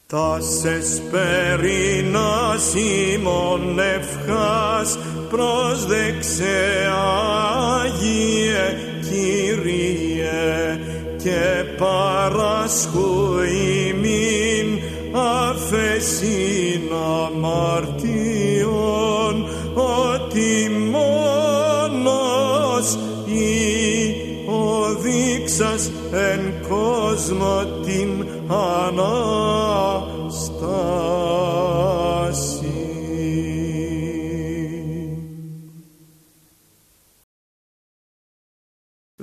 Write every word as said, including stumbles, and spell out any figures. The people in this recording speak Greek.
Τας εσπερινάς ημών ευχάς πρόσδεξε Άγιε Κύριε και παράσχου ημίν αφεσίν αμαρτιών, ότι μόνος ή οδείξας εν κόσμο την ανάγκη